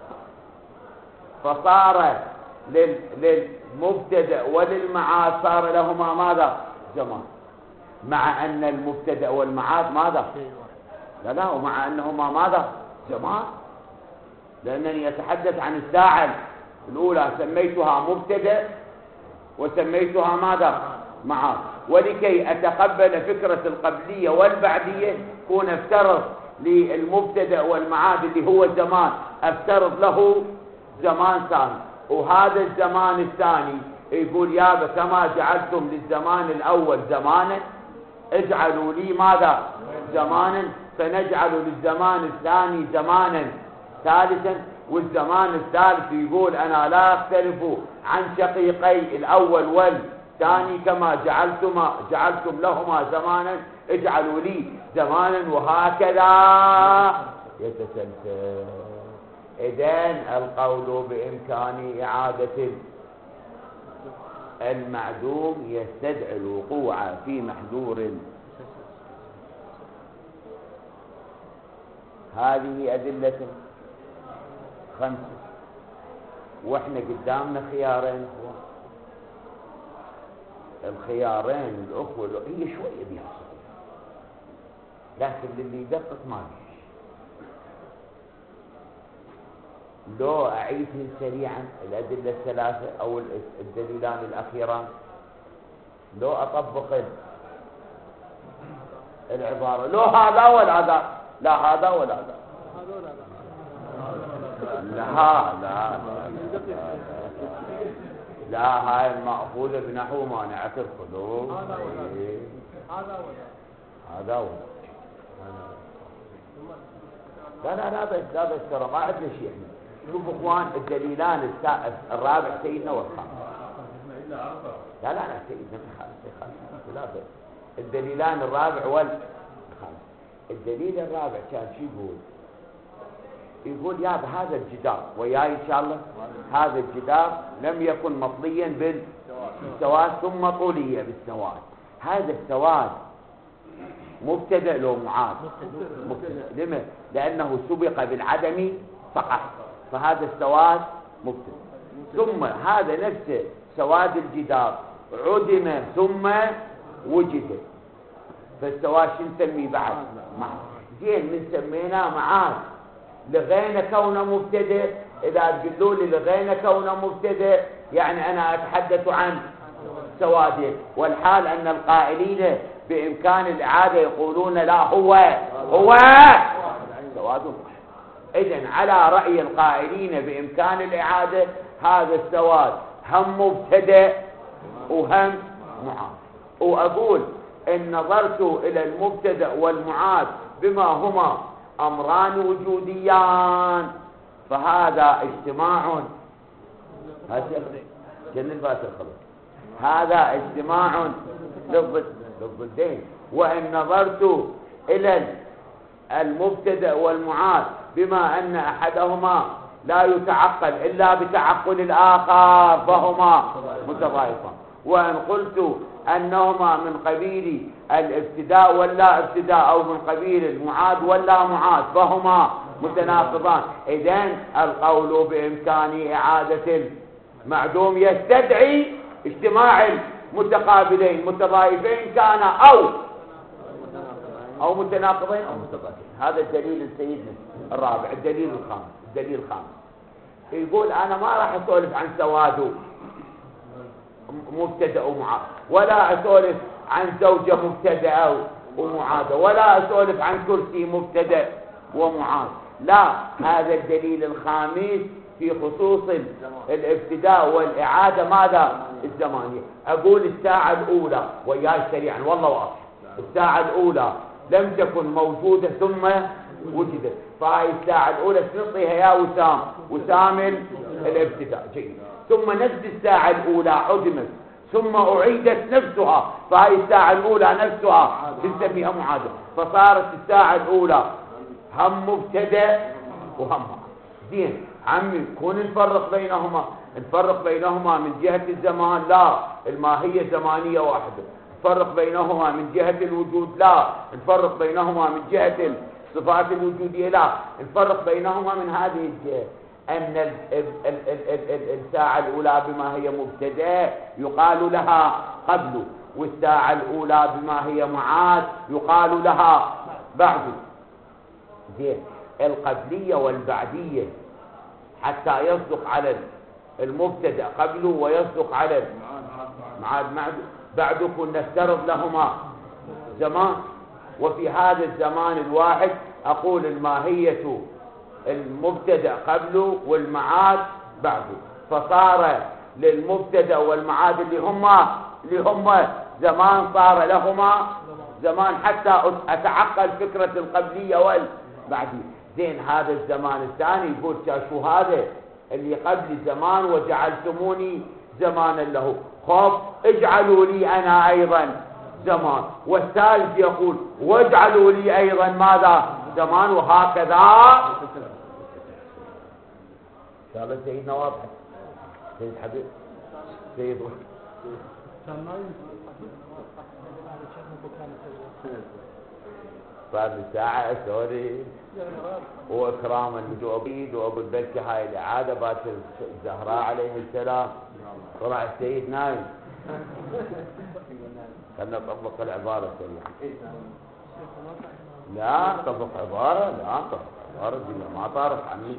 فصار لل... للمبتدأ وللمعاد صار لهما ماذا؟ زمان، مع أن المبتدأ والمعاد ماذا؟ لا لا ومع أنهما ماذا؟ زمان، لأنني أتحدث عن الساعة الأولى سميتها مبتدأ وسميتها ماذا؟ معاد. ولكي أتقبل فكرة القبلية والبعدية كون افترض للمبتدأ والمعاد اللي هو الزمان افترض له زمان ثاني، وهذا الزمان الثاني يقول يابا كما جعلتم للزمان الأول زمانا اجعلوا لي ماذا؟ زمانا، فنجعل للزمان الثاني زمانا ثالثا، والزمان الثالث يقول أنا لا أختلف عن شقيقي الأول والثاني كما جعلتم جعلتم لهما زمانا اجعلوا لي زمانا، وهكذا يتسلسل. إذن القول بإمكان إعادة المعدوم يستدعي الوقوع في محذور. هذه أدلة خمسة، وإحنا قدامنا خيارين أخوة. الخيارين الأخوة هي شوية بها صعوبة، لكن اللي يدقق ما بيش. لو أعيدهم سريعا الأدلة الثلاثة أو الدليلان الأخيران، لو أطبق العبارة لو هذا ولا هذا، لا هذا ولا هذا، لا لا لا, لا هاي المأخوذة بنحو مانعة الخلود، هذا ولا لا لا لا بس لا بس ترى ما عندنا شيء احنا. شوف اخوان الدليلان الرابع سيدنا والخامس، لا لا لا سيدنا الخامس، لا بس الدليلان الرابع والخامس. الدليل الرابع كان شو يقول؟ يقول يا هذا الجدار وياي ان شاء الله، هذا الجدار لم يكن مطليا بالسواد ثم طولي بالسواد. هذا السواد مبتدأ لو معاد؟ مبتدأ. لما؟ لأنه سبق بالعدم فقط، فهذا السواد مبتدأ. ثم هذا نفسه سواد الجدار عدم ثم وجد، فالسواد شو نسميه بعد؟ معاد. زين من سميناه معاد لغينا كونه مبتدأ. إذا تقولوا لي لغينا كونه مبتدأ يعني أنا أتحدث عن سواده، والحال أن القائلين بإمكان الإعادة يقولون لا هو هو سواد. إذن على رأي القائلين بإمكان الإعادة هذا السواد هم مبتدأ وهم معاد. وأقول إن نظرت إلى المبتدأ والمعاد بما هما أمران وجوديان فهذا اجتماع، هذا جن الباسل خلص، هذا اجتماع للضدين. وإن نظرت إلى المبتدأ والمعاد بما أن أحدهما لا يتعقل إلا بتعقل الآخر فهما متضايقان. وإن قلت أنهما من قبيل الابتداء ولا ابتداء أو من قبيل المعاد ولا معاد فهما متناقضان. إذن القول بإمكان إعادة المعدوم يستدعي اجتماع متقابلين متضايفين كان أو أو متناقضين أو متضادين. هذا الدليل السيد الرابع. الدليل الخامس الدليل الخامس يقول أنا ما راح أسولف عن سواد مبتدأ ومعاد، ولا أسولف عن زوجة مبتدأ ومعادة، ولا أسولف عن كرسي مبتدأ ومعاد. لا، هذا الدليل الخامس في خصوص الابتداء والإعادة ماذا؟ الزمانية. أقول الساعة الأولى وياي سريعا والله واضح. الساعة الأولى لم تكن موجودة ثم وجدت، فهي الساعة الأولى نعطيها يا وسام، وسام الابتداء. جيد. ثم نفس الساعة الأولى عدمت ثم أعيدت نفسها، فهي الساعة الأولى نفسها نسميها معادة، فصارت الساعة الأولى هم مبتدأ وهم زين. عمي كون نفرق بينهما، نفرق بينهما من جهة الزمان لا، الماهية زمانية واحدة. نفرق بينهما من جهة الوجود لا، نفرق بينهما من جهة الصفات الوجودية لا، نفرق بينهما من هذه الجهة أن ال ال ال ال ال الساعة الأولى بما هي مبتدأ يقال لها قبل، والساعة الأولى بما هي معاد يقال لها بعد. زين. القبلية والبعدية حتى يصدق على المبتدأ قبله ويصدق على المعاد بعد كنا نفترض لهما زمان، وفي هذا الزمان الواحد أقول الماهية المبتدأ قبله والمعاد بعده، فصار للمبتدأ والمعاد اللي هما اللي هما زمان صار لهما زمان حتى أتعقل فكرة القبلية والبعدية. زين. هذا الزمان الثاني يقول شو هذا اللي قبل زمان وجعلتموني زمانا له، خب اجعلوا لي أنا أيضا زمان. والثالث يقول واجعلوا لي أيضا ماذا؟ زمان. وهكذا. إن شاء الله سيدنا واضح. سيد حبيب سيد بعد ساعة سوري وإكراما لجوابيد وأبو البكي هاي الإعادة بات الزهراء عليه السلام طلع السيد نايم. خلنا نطبق العبارة سريعا. لا طبق عبارة، لا طبق عبارة دي ما طارت عني.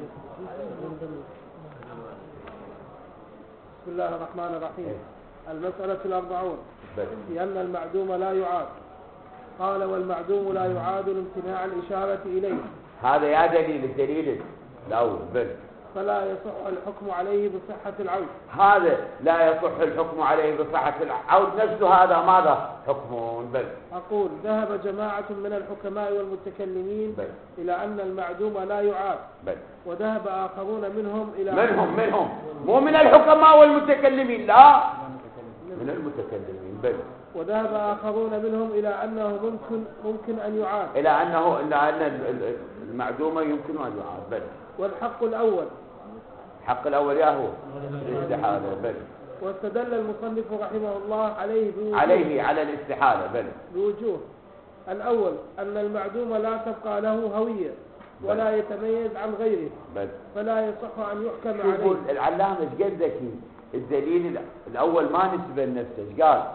بسم الله الرحمن الرحيم. المسألة الأربعون في أن المعدوم لا يعاد. قال والمعدوم لا يعاد لامتناع الإشارة إليه. هذا يا دليل الدليل الأول بل فلا يصح الحكم عليه بصحة العود. هذا لا يصح الحكم عليه بصحة العود نفسه هذا ماذا حكم بل. أقول ذهب جماعة من الحكماء والمتكلمين بل. إلى أن المعدوم لا يعاد بل. وذهب آخرون منهم إلى منهم منهم مو من الحكماء والمتكلمين لا من المتكلمين بل. وذهب آخرون منهم إلى أنه ممكن ممكن أن يعاد إلى أنه إلى أن المعدومة يمكن أن يعاد بل. والحق الأول الحق الأول يا هو الاستحالة بل. واستدل المصنف رحمه الله عليه بوجوه عليه على الاستحالة بل بوجوه. الأول أن المعدوم لا تبقى له هوية ولا يتميز عن غيره بل. فلا يصح أن يحكم عليه. العلامة ايش قد ذكي الدليل الأول ما نسبة لنفسه ايش قال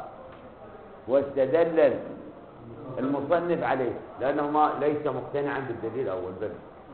واستدل المصنف عليه لأنه ما ليس مقتنعا بالدليل الأول بل.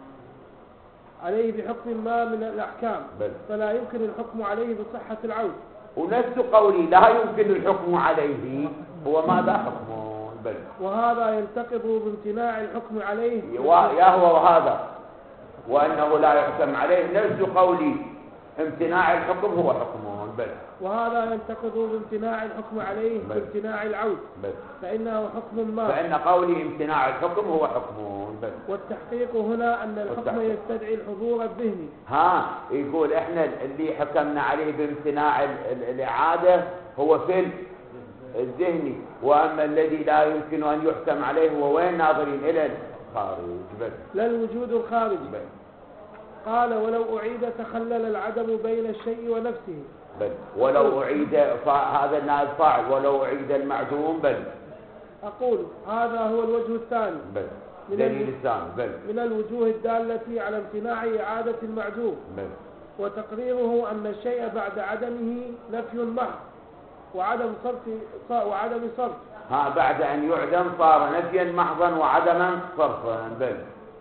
عليه بحكم ما من الأحكام بل. فلا يمكن الحكم عليه بصحة العود. ونفس قولي لا يمكن الحكم عليه هو ماذا حكم بل. وهذا ينتقض بامتناع الحكم عليه يا هو وهذا وأنه لا يحكم عليه نفس قولي امتناع الحكم هو حكم بل. وهذا ينتقض بامتناع الحكم عليه بل. بامتناع العود بل. فإنه حكم ما فإن قولي امتناع الحكم هو حكم بل. والتحقيق هنا أن الحكم والتحقيق. يستدعي الحضور الذهني. ها يقول احنا اللي حكمنا عليه بامتناع ال ال الإعادة هو في الذهني، وأما الذي لا يمكن أن يحكم عليه هو وين ناظرين إلى الخارج بل. لا الوجود الخارجي بل. قال ولو أعيد تخلل العدم بين الشيء ونفسه بل. ولو أعيد هذا النائب فاعل ولو أعيد المعدوم بل. أقول هذا هو الوجه الثاني بل. من, دليل الثاني بل. من الوجوه الدالة على امتناع إعادة المعدوم بل. وتقريره أن الشيء بعد عدمه نفي محض وعدم صرف وعدم صرف. ها بعد أن يعدم صار نفيا محضا وعدما صرفا. بل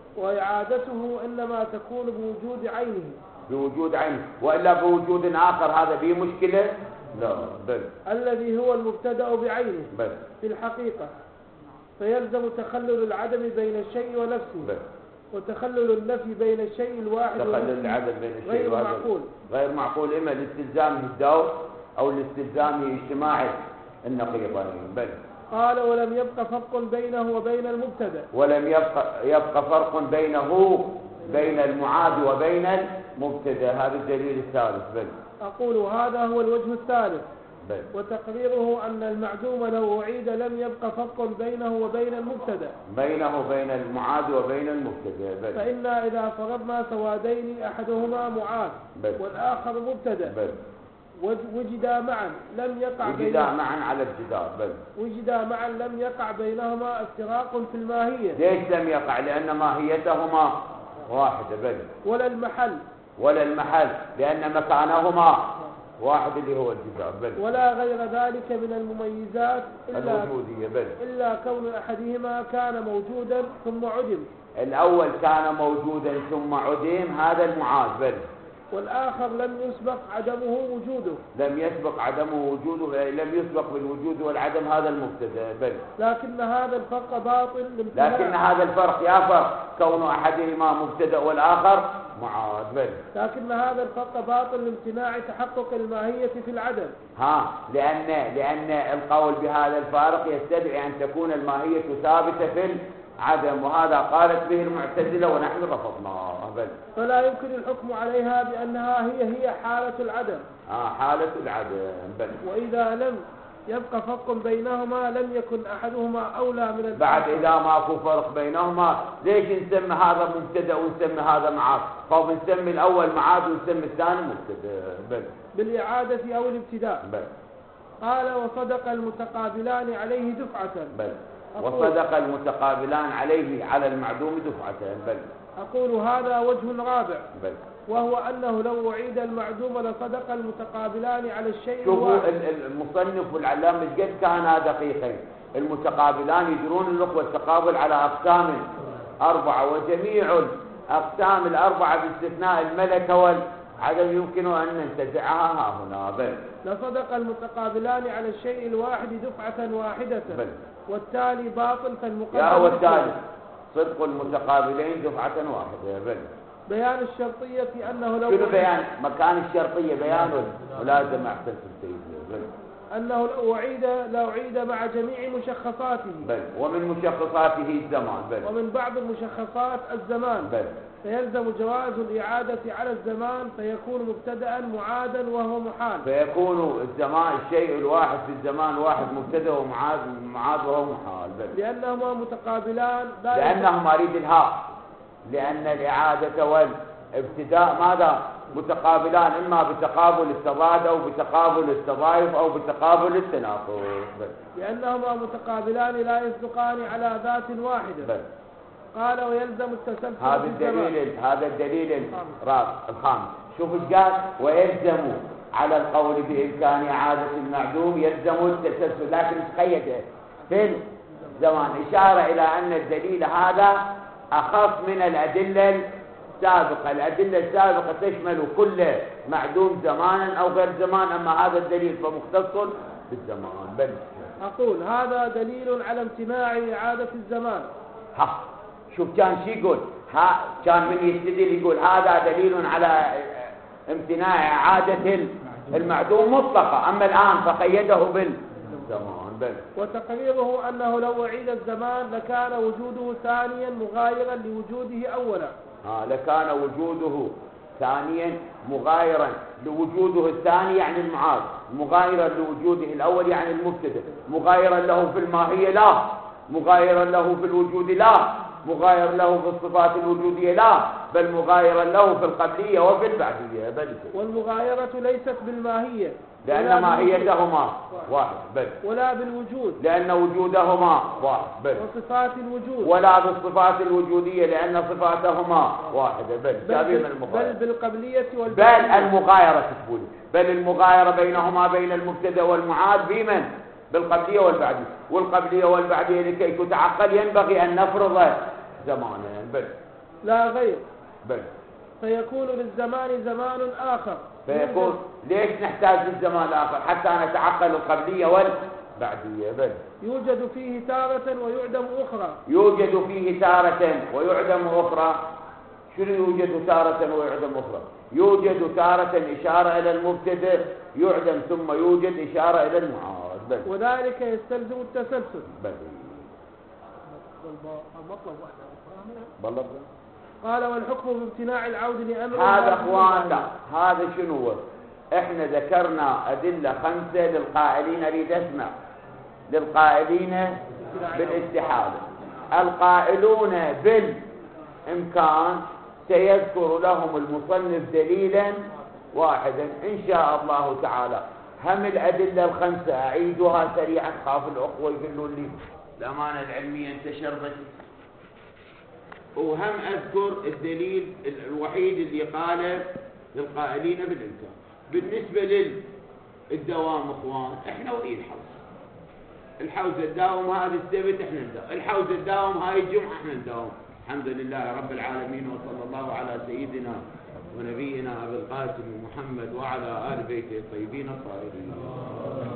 وإعادته إنما تكون بوجود عينه. بوجود عينه، وإلا بوجود آخر هذا به مشكلة؟ لا. بل الذي هو المبتدأ بعينه بل في الحقيقة، فيلزم تخلل العدم بين الشيء ونفسه. بل وتخلل النفي بين الشيء الواحد تخلل العدم بين الشيء غير الواحد معقول. غير معقول، إما لاستلزامه الدور أو لاستلزامه اجتماع النقيضين. بل قال ولم يبق فرق بينه وبين المبتدأ. ولم يبق يبقى فرق بينه بين المعاد وبين المبتدأ. هذا الدليل الثالث. بل أقول هذا هو الوجه الثالث. بل وتقريره أن المعدوم لو أعيد لم يبق فرق بينه وبين المبتدأ بينه وبين المعاد وبين المبتدأ. بل فإنا إذا فرضنا سوادين أحدهما معاد بل والآخر مبتدأ بل وجدا معا لم يقع وجدا بينهما معا على الجدار. بل وجدا معا لم يقع بينهما افتراق في الماهية. ليش لم يقع؟ لأن ماهيتهما واحدة. بل ولا المحل ولا المحل، لأن مكانهما واحد اللي هو الجدار. بل ولا غير ذلك من المميزات إلا, الوجودية. بل إلا كون أحدهما كان موجودا ثم عدم. الأول كان موجودا ثم عدم، هذا المعاد. بل والآخر لم يسبق عدمه وجوده. لم يسبق عدمه وجوده، لم يسبق بالوجود والعدم، هذا المبتدأ. بل لكن هذا الفرق باطل لامتناع. لكن هذا الفرق يا فرق كون أحدهما مبتدأ والآخر معاد. بل لكن هذا الفرق باطل لامتناع تحقق الماهية في العدم. ها لأن لأن القول بهذا الفارق يستدعي أن تكون الماهية ثابتة في العدم، وهذا قالت به المعتزلة ونحن رفضناه. بل فلا يمكن الحكم عليها بأنها هي هي حالة العدم. آه حالة العدم. بل وإذا لم يبقى فرق بينهما لم يكن أحدهما أولى من الآخر. بعد إذا ماكو فرق بينهما ليش نسمي هذا مبتدأ ونسمي هذا معاد؟ طب نسمي الأول معاد ونسمي الثاني مبتدأ. بل بالإعادة أو الابتداء. بل قال وصدق المتقابلان عليه دفعة. بل وصدق المتقابلان عليه على المعدوم دفعة. بل أقول هذا وجه رابع. بل وهو أنه لو أعيد المعدوم لصدق المتقابلان على الشيء شوفوا الواحد. المصنف والعلام مش قد كانا دقيقين. المتقابلان يدرون الأخوة التقابل على أقسام أربعة، وجميع الأقسام الأربعة باستثناء الملكة والعدم يمكن أن ننتزعها ها هنا. بل لصدق المتقابلان على الشيء الواحد دفعة واحدة. بل والتالي باطل فالمقدم. يا هو الثالث صدق المتقابلين دفعة واحدة. بل بيان الشرطية أنه لو شنو بيان؟ مكان الشرطية بيان ولازم أحسن التيجي. بل أنه لو أعيد لو أعيد مع جميع مشخصاته. بل ومن مشخصاته الزمان. بل ومن بعض المشخصات الزمان. بل فيلزم جواز الإعادة على الزمان فيكون مبتدأ معادا وهو محال. فيكون الزمان الشيء الواحد في الزمان واحد مبتدأ ومعاد معاد وهو محال. بل لأنهما متقابلان. لأنهما أريد الهاء، لأن الإعادة والابتداء ماذا؟ متقابلان، إما بتقابل التضاد أو بتقابل التضايف أو بتقابل التناقض. لأنهما متقابلان لا يصدقان على ذات واحدة. بل قال ويلزم التسلسل. هذا الدليل هذا الدليل الخامس. شوف ايش قال؟ ويلزم على القول بإمكان إعادة المعدوم يلزم التسلسل، لكن تقيد في الزمان، إشارة إلى أن الدليل هذا أخف من الأدلة السابقة. الأدلة السابقة تشمل كل معدوم زمانا أو غير زمان، أما هذا الدليل فمختص بالزمان. بل أقول هذا دليل على امتناع إعادة الزمان. ها شوف كان شي يقول، ها كان من يستدل يقول هذا دليل على امتناع إعادة المعدوم مطلقة، أما الآن فقيده بالزمان. بل وتقريره أنه لو أعيد الزمان لكان وجوده ثانيا مغايرا لوجوده أولا. ها لكان وجوده ثانيا مغايرا لوجوده الثاني يعني المعاد، مغايرا لوجوده الأول يعني المبتدأ، مغايرا له في الماهية لا، مغايرا له في الوجود لا، مغاير له في الصفات الوجودية لا، بل مغايرا له في القبلية وفي البعدية. بل والمغايرة ليست بالماهية لأن ماهيتهما واحد. بل ولا بالوجود لأن وجودهما واحد. بل وصفات الوجود ولا بالصفات الوجودية لأن صفاتهما واحدة. بل بل, بل, بل بالقبلية والبعدية. بل المغايرة تقول بل المغايرة بينهما بين المبتدأ والمعاد بمن؟ بالقبلية والبعدية، والقبلية والبعدية لكي تتعقل ينبغي أن نفرض زمانا بل لا غير بل فيكون للزمان زمان آخر. فيكون ليش نحتاج للزمان الآخر؟ حتى نتعقل القبلية والبعدية. بل يوجد فيه تارة ويعدم أخرى. يوجد فيه تارة ويعدم أخرى. شنو يوجد تارة ويعدم أخرى؟ يوجد تارة إشارة إلى المبتدأ يعدم، ثم يوجد إشارة إلى المعاد. بل وذلك يستلزم التسلسل. بل المطلب واحدة بالله. قال والحكم بامتناع العود لأمر هذا اخواننا هذا شنو هو؟ احنا ذكرنا أدلة خمسة للقائلين، اريد اسمع، للقائلين بالاستحالة. القائلون بالامكان سيذكر لهم المصنف دليلا واحدا ان شاء الله تعالى. هم الأدلة الخمسة اعيدها سريعا، خاف الاخوة يقولوا لي الامانة العلمية انت شربت. وهم أذكر الدليل الوحيد اللي قاله للقائلين بالإمكان. بالنسبة للدوام اخوان، احنا ولي الحوز، الحوز الداوم هذا السبت احنا نداوم، الحوز الداوم هاي الجمعة احنا نداوم. الحمد لله رب العالمين، وصلى الله على سيدنا ونبينا أبي القاسم محمد وعلى آل بيته الطيبين الطاهرين.